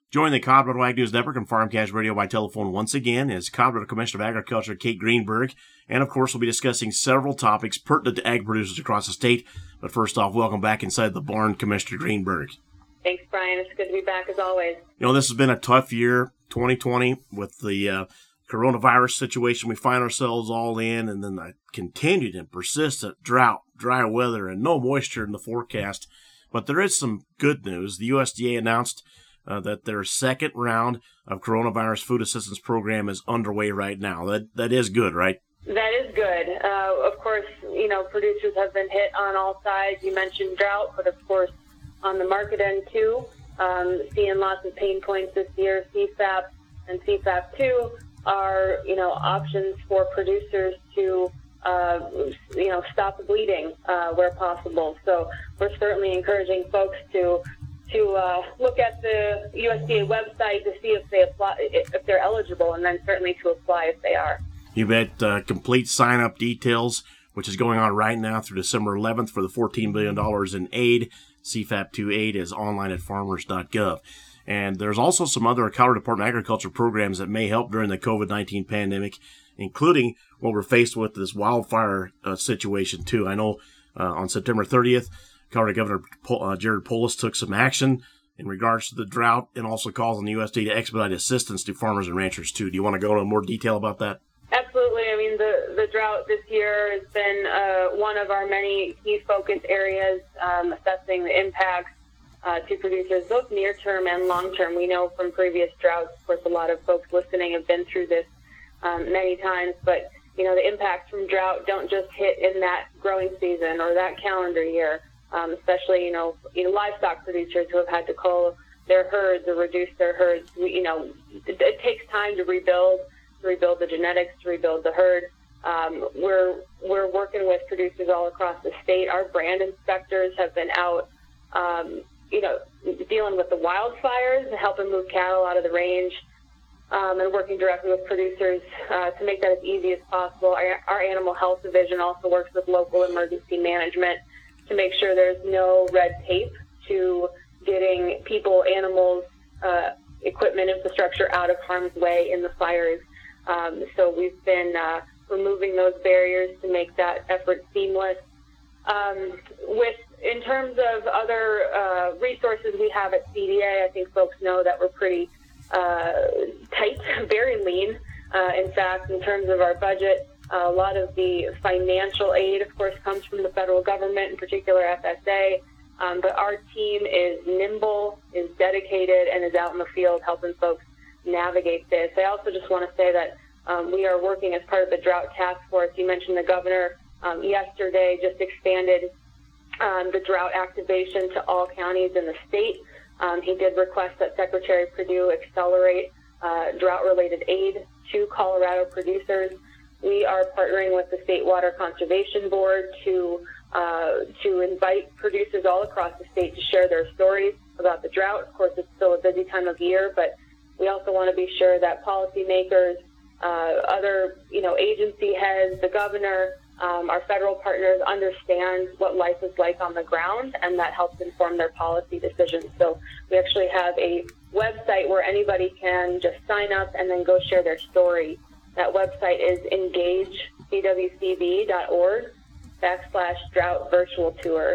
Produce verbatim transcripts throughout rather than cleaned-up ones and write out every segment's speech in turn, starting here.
Join the Colorado Ag News Network and Farmcast Radio by telephone once again is Colorado Commissioner of Agriculture Kate Greenberg. And, of course, we'll be discussing several topics pertinent to ag producers across the state. But first off, welcome back inside the barn, Commissioner Greenberg. Thanks, Brian. It's good to be back as always. You know, this has been a tough year, twenty twenty, with the uh, coronavirus situation we find ourselves all in, and then the continued and persistent drought, dry weather, and no moisture in the forecast. But there is some good news. The U S D A announced Uh, that their second round of coronavirus food assistance program is underway right now. That that is good, right? That is good. Uh, of course, you know, producers have been hit on all sides. You mentioned drought, but of course, on the market end too, um, seeing lots of pain points this year. C FAP and C FAP two are, you know, options for producers to, uh, you know, stop the bleeding uh, where possible. So we're certainly encouraging folks to to uh, look at the U S D A website to see if they apply, if they're eligible, and then certainly to apply if they are. You bet. Uh, complete sign-up details, which is going on right now through December eleventh for the fourteen billion dollars in aid. C FAP two aid is online at farmers dot gov. And there's also some other Colorado Department of Agriculture programs that may help during the COVID nineteen pandemic, including what we're faced with, this wildfire uh, situation, too. I know uh, on September thirtieth, Colorado Governor uh, Jared Polis took some action in regards to the drought and also calls on the U S D A to expedite assistance to farmers and ranchers, too. Do you want to go into more detail about that? Absolutely. I mean, the, the drought this year has been uh, one of our many key focus areas, um, assessing the impacts uh, to producers, both near-term and long-term. We know from previous droughts, of course, a lot of folks listening have been through this um, many times, but, you know, the impacts from drought don't just hit in that growing season or that calendar year. Um, especially, you know, you know, livestock producers who have had to cull their herds or reduce their herds. We, you know, it, it takes time to rebuild, to rebuild the genetics, to rebuild the herd. Um, we're we're working with producers all across the state. Our brand inspectors have been out, um, you know, dealing with the wildfires, helping move cattle out of the range, um, and working directly with producers uh, to make that as easy as possible. Our, our animal health division also works with local emergency management to make sure there's no red tape to getting people, animals, uh, equipment, infrastructure out of harm's way in the fires. Um, so we've been uh, removing those barriers to make that effort seamless. Um, with in terms of other uh, resources we have at C D A, I think folks know that we're pretty uh, tight, very lean. Uh, in fact, in terms of our budget, Uh, a lot of the financial aid, of course, comes from the federal government, in particular F S A, um, but our team is nimble, is dedicated, and is out in the field helping folks navigate this. I also just want to say that um, we are working as part of the Drought Task Force. You mentioned the governor um, yesterday just expanded um, the drought activation to all counties in the state. Um, he did request that Secretary Perdue accelerate uh, drought-related aid to Colorado producers. We are partnering with the State Water Conservation Board to uh, to invite producers all across the state to share their stories about the drought. Of course, it's still a busy time of year, but we also want to be sure that policymakers, uh, other you know agency heads, the governor, um, our federal partners understand what life is like on the ground, and that helps inform their policy decisions. So we actually have a website where anybody can just sign up and then go share their story. That website is engage c w c b dot org backslash drought virtual tour.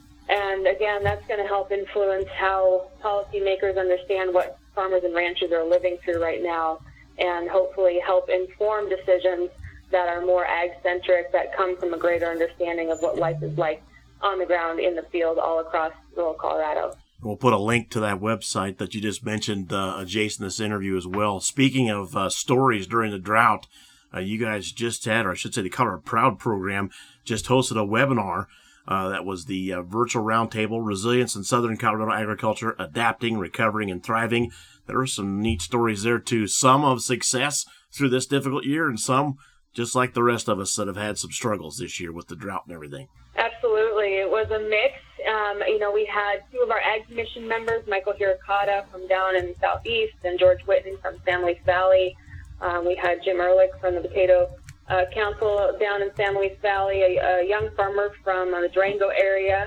And again, that's going to help influence how policymakers understand what farmers and ranchers are living through right now, and hopefully help inform decisions that are more ag-centric, that come from a greater understanding of what life is like on the ground, in the field, all across rural Colorado. We'll put a link to that website that you just mentioned uh, adjacent to this interview as well. Speaking of uh, stories during the drought, uh, you guys just had, or I should say the Colorado Proud program, just hosted a webinar uh, that was the uh, virtual roundtable, Resilience in Southern Colorado Agriculture, Adapting, Recovering, and Thriving. There are some neat stories there, too. Some of success through this difficult year, and some, just like the rest of us, that have had some struggles this year with the drought and everything. Absolutely. It was a mix. Um, you know, we had two of our Ag Commission members, Michael Hirokata from down in the Southeast and George Whitten from San Luis Valley. Um, we had Jim Ehrlich from the Potato uh, Council down in San Luis Valley, a, a young farmer from uh, the Durango area,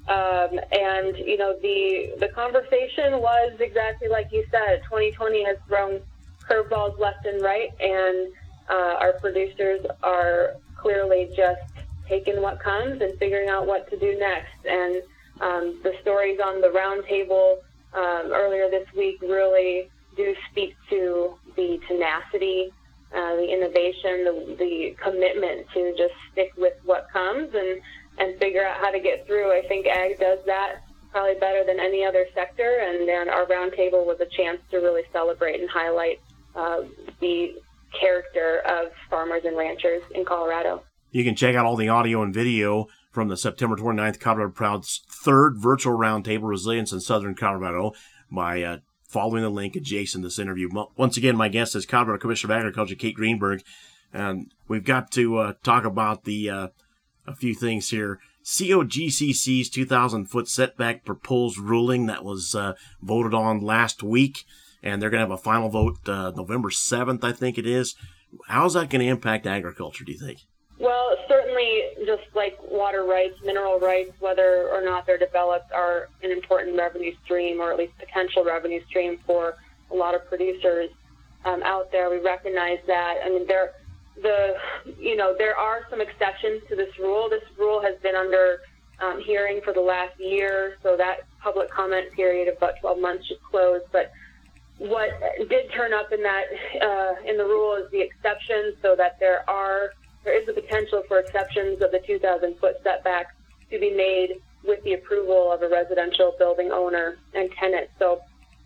Um, and, you know, the the conversation was exactly like you said. twenty twenty has thrown curveballs left and right, and uh, our producers are clearly just taking what comes and figuring out what to do next. And um, the stories on the roundtable um, earlier this week really do speak to the tenacity, uh, the innovation, the, the commitment to just stick with what comes and and figure out how to get through. I think ag does that probably better than any other sector, and then our roundtable was a chance to really celebrate and highlight uh, the character of farmers and ranchers in Colorado. You can check out all the audio and video from the September twenty-ninth Colorado Proud's third virtual roundtable, Resilience in Southern Colorado, by uh, following the link adjacent to this interview. Once again, my guest is Colorado Commissioner of Agriculture, Kate Greenberg, and we've got to uh, talk about the uh, a few things here. C O G C C's two thousand foot setback proposed ruling that was uh, voted on last week, and they're going to have a final vote uh, November seventh, I think it is. How's that going to impact agriculture, do you think? Well, certainly, just like water rights, mineral rights, whether or not they're developed, are an important revenue stream, or at least potential revenue stream for a lot of producers um, out there. We recognize that. I mean, there, the, you know, there are some exceptions to this rule. This rule has been under um, hearing for the last year, so that public comment period of about twelve months should close. But what did turn up in that uh, in the rule is the exceptions, so that there are there is a potential for exceptions of the two thousand foot setback to be made with the approval of a residential building owner and tenant. So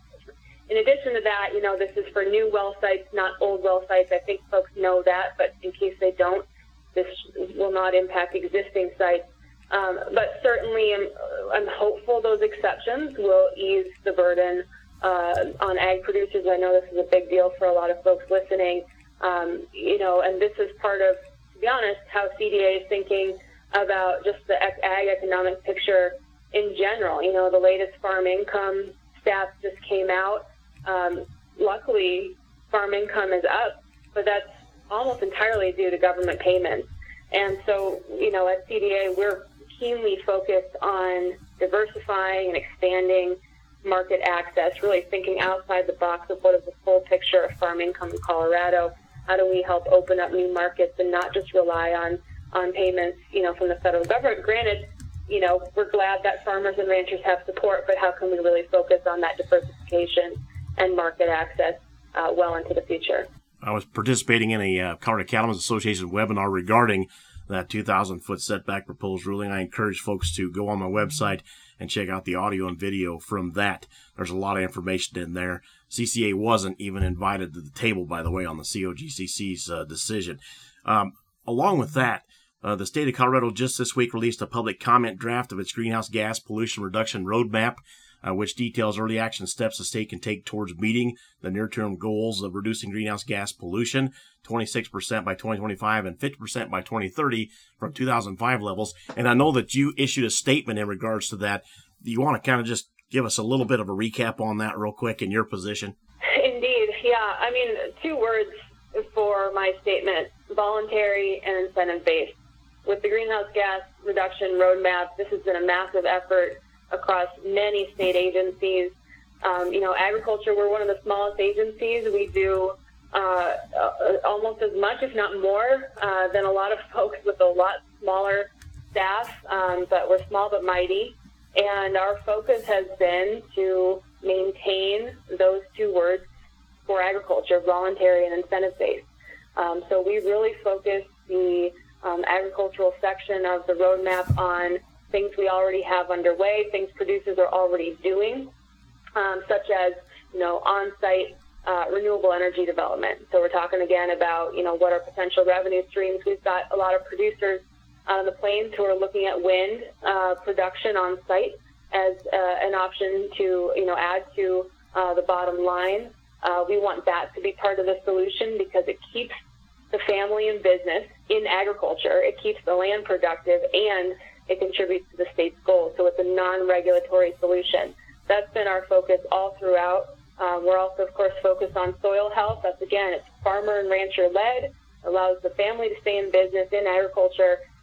in addition to that, you know, this is for new well sites, not old well sites. I think folks know that, but in case they don't, this will not impact existing sites. Um, but certainly I'm, I'm hopeful those exceptions will ease the burden uh, on ag producers. I know this is a big deal for a lot of folks listening, um, you know, and this is part of, to be honest, how C D A is thinking about just the ag economic picture in general. You know, the latest farm income stats just came out. Um, luckily, farm income is up, but that's almost entirely due to government payments. And so, you know, at C D A, we're keenly focused on diversifying and expanding market access, really thinking outside the box of what is the full picture of farm income in Colorado. How do we help open up new markets and not just rely on, on payments, you know, from the federal government? Granted, you know, we're glad that farmers and ranchers have support, but how can we really focus on that diversification and market access uh, well into the future? I was participating in a uh, Colorado Cattlemen's Association webinar regarding that two thousand foot setback proposed ruling. I encourage folks to go on my website and check out the audio and video from that. There's a lot of information in there. C C A wasn't even invited to the table, by the way, on the C O G C C's uh, decision. Um, along with that, uh, the state of Colorado just this week released a public comment draft of its greenhouse gas pollution reduction roadmap, Uh, which details early action steps the state can take towards meeting the near-term goals of reducing greenhouse gas pollution, twenty-six percent by twenty twenty-five and fifty percent by twenty thirty from two thousand five levels. And I know that you issued a statement in regards to that. Do you want to kind of just give us a little bit of a recap on that real quick in your position? Indeed, yeah. I mean, two words for my statement: voluntary and incentive-based. With the greenhouse gas reduction roadmap, this has been a massive effort across many state agencies. Um, you know, agriculture, we're one of the smallest agencies. We do uh, uh, almost as much, if not more, uh, than a lot of folks with a lot smaller staff, um, but we're small but mighty. And our focus has been to maintain those two words for agriculture, voluntary and incentive-based. Um, so we really focus the um, agricultural section of the roadmap on things we already have underway, things producers are already doing, um, such as, you know, on-site uh, renewable energy development. So we're talking again about, you know, what are potential revenue streams. We've got a lot of producers on the plains who are looking at wind uh, production on-site as uh, an option to, you know, add to uh, the bottom line. Uh, we want that to be part of the solution because it keeps the family in business in agriculture. It keeps the land productive, and it contributes to the state's goals. So it's a non-regulatory solution. That's been our focus all throughout. Um, we're also, of course, focused on soil health. That's, again, it's farmer and rancher led, allows the family to stay in business in agriculture,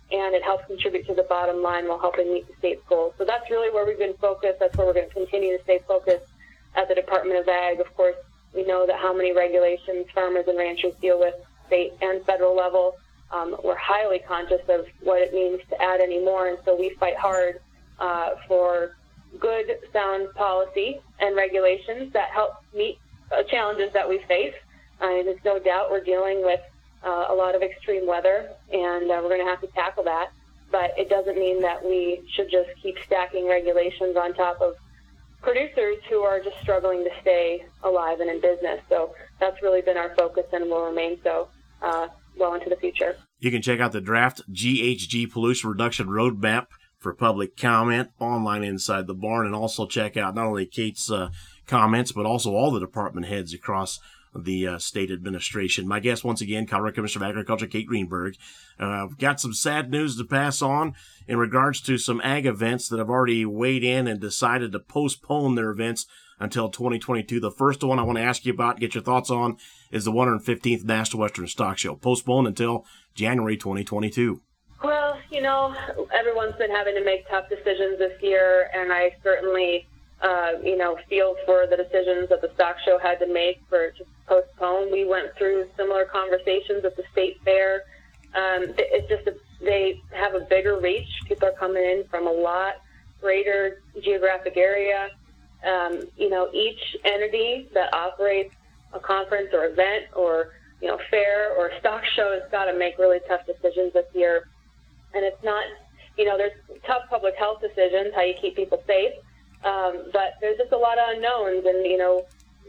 and it helps contribute to the bottom line while helping meet the state's goals. So that's really where we've been focused. That's where we're going to continue to stay focused at the Department of Ag. Of course, we know that how many regulations farmers and ranchers deal with state and federal level. Um, we're highly conscious of what it means to add any more, and so we fight hard uh, for good, sound policy and regulations that help meet uh, challenges that we face. Uh, there's no doubt we're dealing with uh, a lot of extreme weather, and uh, we're going to have to tackle that. But it doesn't mean that we should just keep stacking regulations on top of producers who are just struggling to stay alive and in business. So that's really been our focus and will remain so uh, well into the future. You can check out the draft G H G Pollution Reduction Roadmap for public comment online inside the barn, and also check out not only Kate's uh, comments, but also all the department heads across the uh, state administration. My guest once again, Colorado Commissioner of Agriculture, Kate Greenberg. Uh, got some sad news to pass on in regards to some ag events that have already weighed in and decided to postpone their events until twenty twenty-two. The first one I want to ask you about, get your thoughts on, is the one hundred fifteenth National Western Stock Show, postponed until January twenty twenty-two. Well, you know, everyone's been having to make tough decisions this year, and I certainly, uh, you know, feel for the decisions that the stock show had to make for to postpone. We went through similar conversations at the state fair. Um, it's just a, they have a bigger reach. People are coming in from a lot greater geographic area. Um, you know, each entity that operates a conference or event or, you know, fair or stock show has got to make really tough decisions this year. And it's not, you know, there's tough public health decisions, how you keep people safe, um, but there's just a lot of unknowns, and, you know,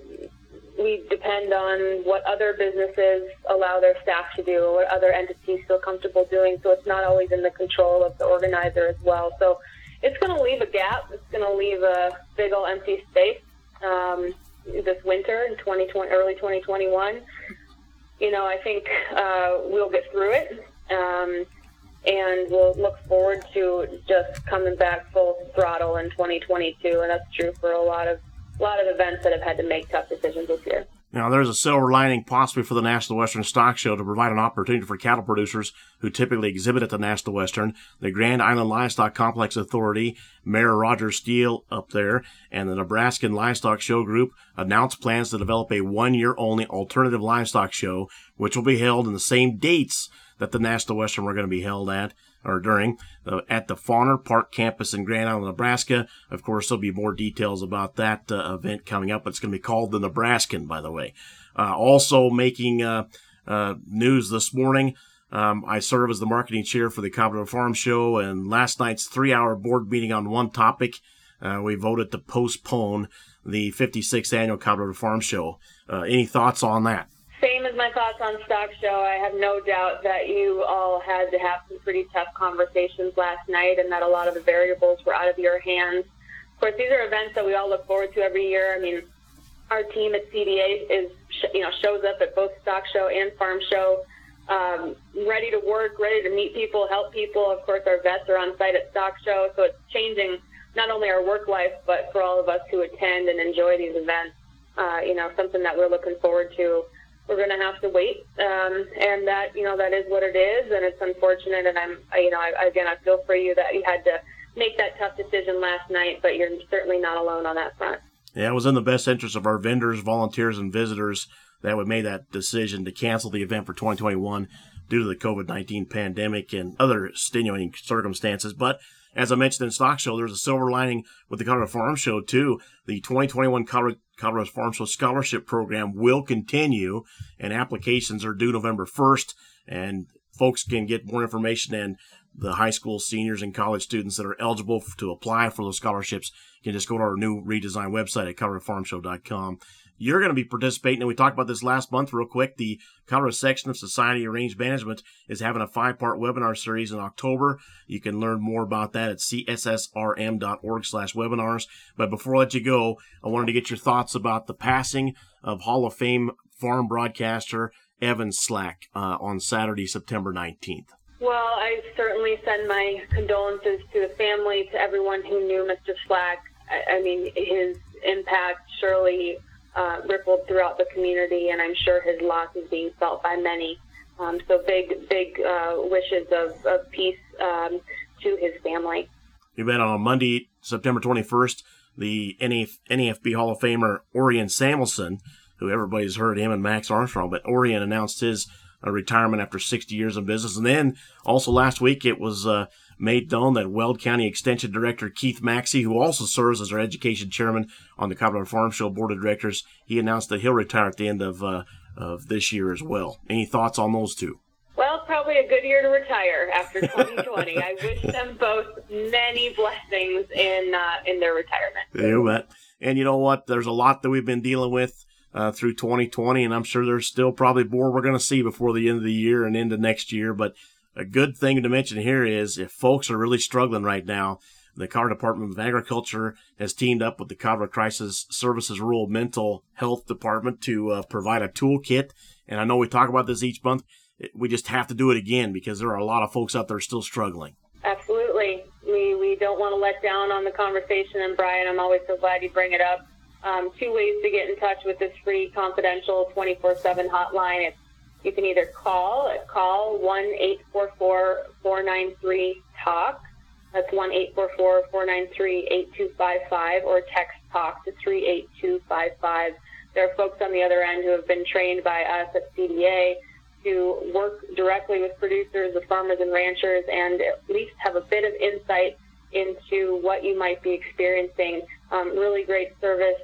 we depend on what other businesses allow their staff to do or what other entities feel comfortable doing, so it's not always in the control of the organizer as well. So it's going to leave a gap. It's going to leave a big old empty space um, this winter in twenty twenty, early twenty twenty-one. You know, I think uh, we'll get through it. Um, And we'll look forward to just coming back full throttle in twenty twenty-two, and that's true for a lot of a lot of events that have had to make tough decisions this year. Now, there's a silver lining possibly for the National Western Stock Show to provide an opportunity for cattle producers who typically exhibit at the National Western. The Grand Island Livestock Complex Authority, Mayor Roger Steele up there, and the Nebraskan Livestock Show Group announced plans to develop a one-year-only alternative livestock show, which will be held in the same dates that the National Western were going to be held at, or during, uh, at the Fauner Park campus in Grand Island, Nebraska. Of course, there'll be more details about that uh, event coming up. It's going to be called the Nebraskan, by the way. Uh, also making uh, uh, news this morning, um, I serve as the marketing chair for the Colorado Farm Show, and last night's three-hour board meeting on one topic, uh, we voted to postpone the fifty-sixth Annual Colorado Farm Show. Uh, any thoughts on that? Same as my thoughts on stock show. I have no doubt that you all had to have some pretty tough conversations last night, and that a lot of the variables were out of your hands. Of course, these are events that we all look forward to every year. I mean, our team at C D A is, you know, shows up at both stock show and farm show, um, ready to work, ready to meet people, help people. Of course, our vets are on site at stock show, so it's changing not only our work life, but for all of us who attend and enjoy these events. Uh, you know, something that we're looking forward to. We're going to have to wait, um, and that, you know, that is what it is, and it's unfortunate, and I'm, I, you know, I, again, I feel for you that you had to make that tough decision last night, but you're certainly not alone on that front. Yeah, it was in the best interest of our vendors, volunteers, and visitors that we made that decision to cancel the event for twenty twenty-one due to the covid nineteen pandemic and other extenuating circumstances, but as I mentioned in Stock Show, there's a silver lining with the Colorado Farm Show, too. The twenty twenty-one Colorado, Colorado Farm Show Scholarship Program will continue, and applications are due November first. And folks can get more information, and the high school seniors and college students that are eligible to apply for those scholarships can just go to our new redesigned website at colorado farm show dot com. You're going to be participating, and we talked about this last month real quick. The Colorado section of Society of Range Management is having a five-part webinar series in October. You can learn more about that at c s s r m dot org slash webinars. But before I let you go, I wanted to get your thoughts about the passing of Hall of Fame farm broadcaster Evan Slack uh, on Saturday, September nineteenth. Well, I certainly send my condolences to the family, to everyone who knew Mister Slack. I, I mean, his impact surely Uh, rippled throughout the community, and I'm sure his loss is being felt by many. Um, so big, big uh, wishes of, of peace um, to his family. You bet. On Monday, September twenty-first, the N A F B Hall of Famer Orion Samuelson, who everybody's heard him and Max Armstrong, but Orion announced his uh, retirement after sixty years in business. And then also last week, it was uh, made known that Weld County Extension Director Keith Maxey, who also serves as our education chairman on the Colorado Farm Show Board of Directors, he announced that he'll retire at the end of uh, of this year as well. Any thoughts on those two? Well, probably a good year to retire after twenty twenty. I wish them both many blessings in uh, in their retirement. You bet. And you know what? There's a lot that we've been dealing with uh, through twenty twenty, and I'm sure there's still probably more we're going to see before the end of the year and into next year. But a good thing to mention here is if folks are really struggling right now, the Colorado Department of Agriculture has teamed up with the Colorado Crisis Services Rural Mental Health Department to uh, provide a toolkit. And I know we talk about this each month. We just have to do it again because there are a lot of folks out there still struggling. Absolutely. We we don't want to let down on the conversation. And, Brian, I'm always so glad you bring it up. Um, two ways to get in touch with this free, confidential twenty-four seven hotline. It's, you can either call, call one eight four four, four nine three, TALK. That's one eight four four, four nine three, eight two five five, or text TALK to three eight two five five. There are folks on the other end who have been trained by us at C D A to work directly with producers, with farmers and ranchers, and at least have a bit of insight into what you might be experiencing. Um, really great service,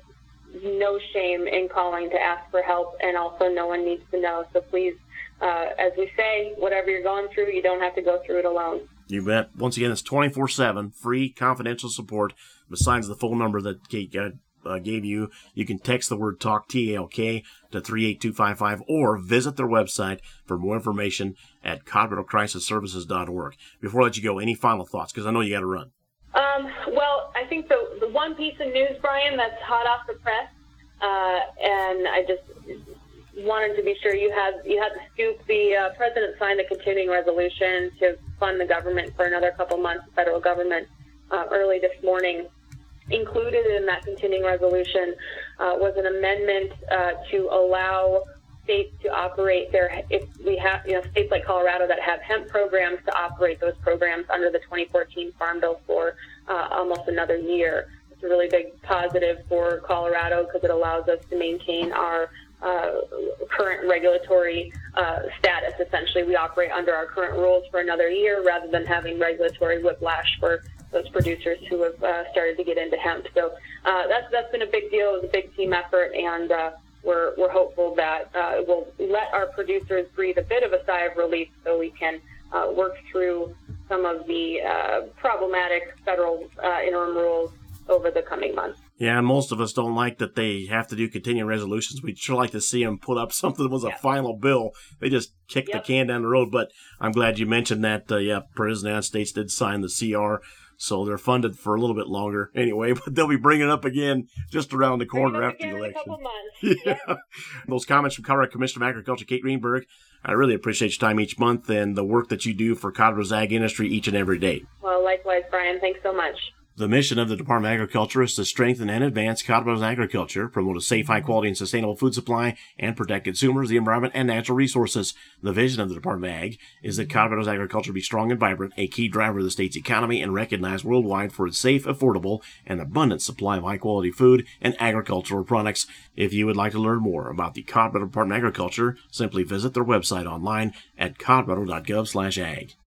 no shame in calling to ask for help, and also no one needs to know. So please, uh, as we say, whatever you're going through, you don't have to go through it alone. You bet. Once again, it's twenty-four seven, free confidential support. Besides the phone number that Kate got, Uh, gave you, you can text the word TALK, T A L K, to three eight two five five, or visit their website for more information at colorado crisis services dot org. Before I let you go, any final thoughts? Because I know you got to run. Um, well, I think the, the one piece of news, Brian, that's hot off the press, uh, and I just wanted to be sure you had you had the scoop. The uh, president signed a continuing resolution to fund the government for another couple months, the federal government, uh, early this morning. Included in that continuing resolution uh, was an amendment uh, to allow states to operate their, if we have, you know, states like Colorado that have hemp programs to operate those programs under the twenty fourteen Farm Bill for uh, almost another year. It's a really big positive for Colorado because it allows us to maintain our uh, current regulatory uh, status. Essentially, we operate under our current rules for another year rather than having regulatory whiplash for those producers who have uh, started to get into hemp. So uh, that's that's been a big deal. It was a big team effort, and uh, we're we're hopeful that uh, it will let our producers breathe a bit of a sigh of relief so we can uh, work through some of the uh, problematic federal uh, interim rules over the coming months. Yeah, and most of us don't like that they have to do continuing resolutions. We'd sure like to see them put up something that was a yeah. final bill. They just kicked yep. the can down the road. But I'm glad you mentioned that, uh, yeah, President of the United States did sign the C R. So they're funded for a little bit longer anyway, but they'll be bringing it up again just around the corner after the election. In a couple months. Yeah. Yep. Those comments from Colorado Commissioner of Agriculture, Kate Greenberg. I really appreciate your time each month and the work that you do for Colorado's ag industry each and every day. Well, likewise, Brian. Thanks so much. The mission of the Department of Agriculture is to strengthen and advance Colorado's agriculture, promote a safe, high-quality, and sustainable food supply, and protect consumers, the environment, and natural resources. The vision of the Department of Ag is that Colorado's agriculture be strong and vibrant, a key driver of the state's economy, and recognized worldwide for its safe, affordable, and abundant supply of high-quality food and agricultural products. If you would like to learn more about the Colorado Department of Agriculture, simply visit their website online at colorado dot gov slash ag.